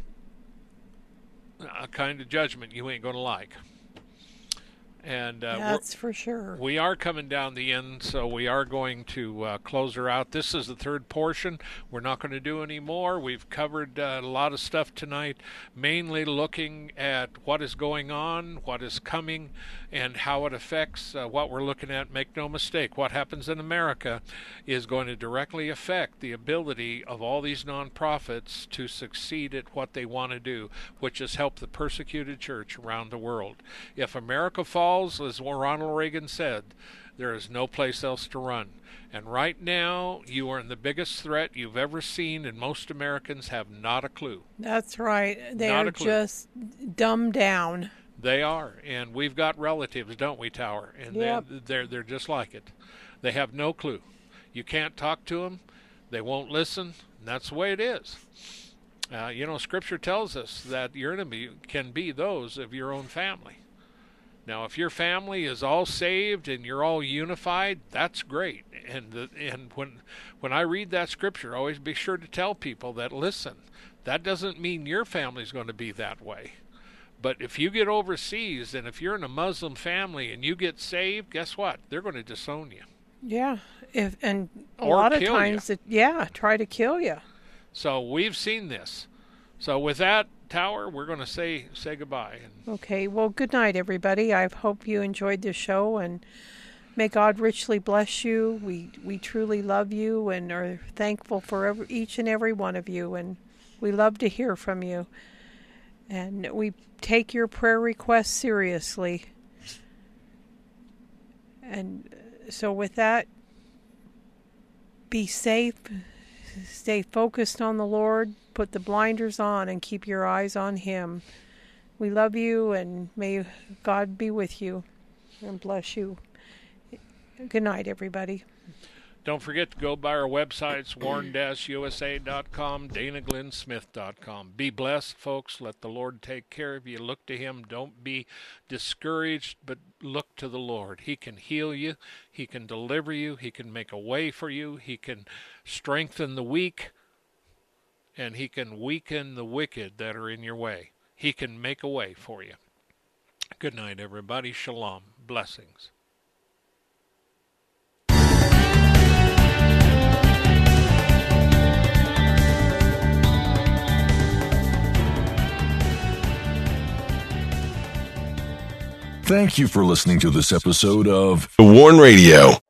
Speaker 3: a kind of judgment you ain't going to like. And
Speaker 2: that's for sure.
Speaker 3: We are coming down the end, so we are going to close her out. This is the third portion. We're not going to do any more. We've covered a lot of stuff tonight, mainly looking at what is going on, what is coming, and how it affects what we're looking at. Make no mistake, what happens in America is going to directly affect the ability of all these nonprofits to succeed at what they want to do, which is help the persecuted church around the world. If America falls, as Ronald Reagan said, there is no place else to run. And right now, you are in the biggest threat you've ever seen, and most Americans have not a clue.
Speaker 2: That's right. They are just dumbed down.
Speaker 3: They are. And we've got relatives, don't we, Tower? And they're just like it. They have no clue. You can't talk to them. They won't listen. And that's the way it is. Scripture tells us that your enemy can be those of your own family. Now, if your family is all saved and you're all unified, that's great. And when I read that scripture, always be sure to tell people that, listen, that doesn't mean your family's going to be that way. But if you get overseas and if you're in a Muslim family and you get saved, guess what? They're going to disown you.
Speaker 2: Yeah, a lot of times, try to kill you.
Speaker 3: So we've seen this. So with that, Tower, we're going to say goodbye.
Speaker 2: Okay, well, good night, everybody. I hope you enjoyed this show, and may God richly bless you. We truly love you and are thankful for each and every one of you, and we love to hear from you. And we take your prayer requests seriously. And so with that, be safe, stay focused on the Lord, put the blinders on, and keep your eyes on Him. We love you, and may God be with you and bless you. Good night, everybody.
Speaker 3: Don't forget to go by our websites, warn-usa.com, danaglennsmith.com. Be blessed, folks. Let the Lord take care of you. Look to Him. Don't be discouraged, but look to the Lord. He can heal you. He can deliver you. He can make a way for you. He can strengthen the weak, and He can weaken the wicked that are in your way. He can make a way for you. Good night, everybody. Shalom. Blessings.
Speaker 1: Thank you for listening to this episode of The Warn Radio.